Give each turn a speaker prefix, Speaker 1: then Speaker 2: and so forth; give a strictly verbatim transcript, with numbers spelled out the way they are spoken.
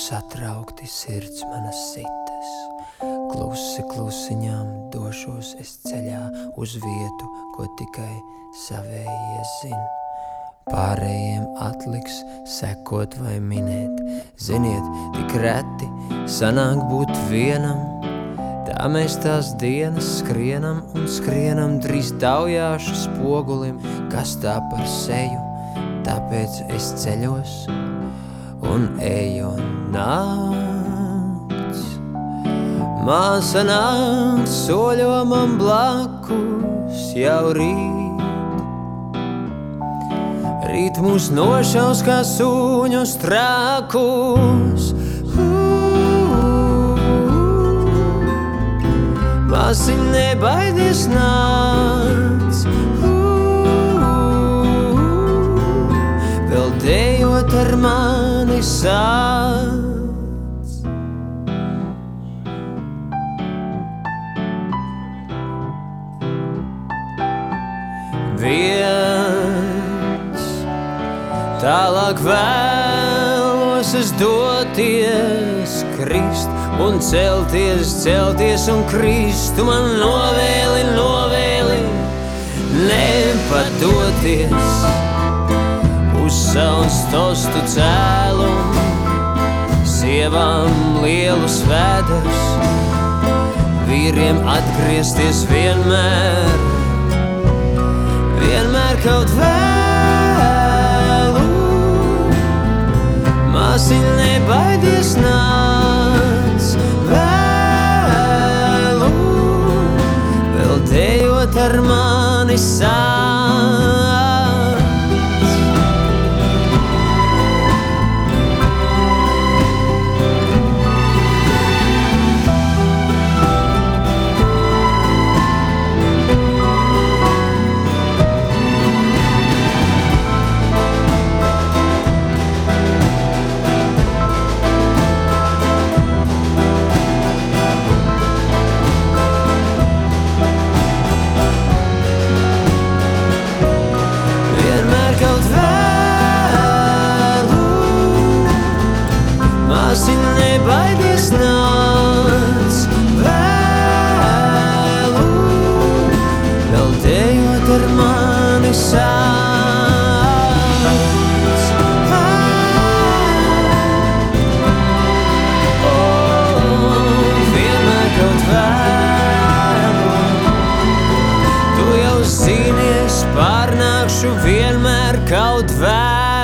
Speaker 1: satraukti sirds manas sitas. Klusi klusiņām došos es ceļā uz vietu, ko tikai savējie zin. Pārējiem atliks sekot vai minēt. Ziniet, tik reti sanāk būt vienam. Tā mēs tās dienas skrienam un skrienam drīz taujāšu spogulim, kas tā par seju, tāpēc es ceļos un eju nakts. Māsa nāk soļo man blakus jau rīt. Rīt mūs nošaus kā sūņus trakus. Māsiņ, nebaidies nāc. Vēl dejot ar mani sāc. Viens tālāk vēlos es doties, krist un celties, celties un krist. Tu man novēli, novēli nepadoties uz sauns tostu cēlumu, sievām lielus vēders, vīriem atgriezties vienmēr, vienmēr kaut vēlu. Māsiņ, nebaidies nāc vēlu, vēl dejot ar mani sāc. Māsiņ, nebaidies nāc vēlu, vēl dejot ar mani sāc. Oh, vienmēr kaut vēlu, tu jau zini, es pārnākšu vienmēr kaut vēlu.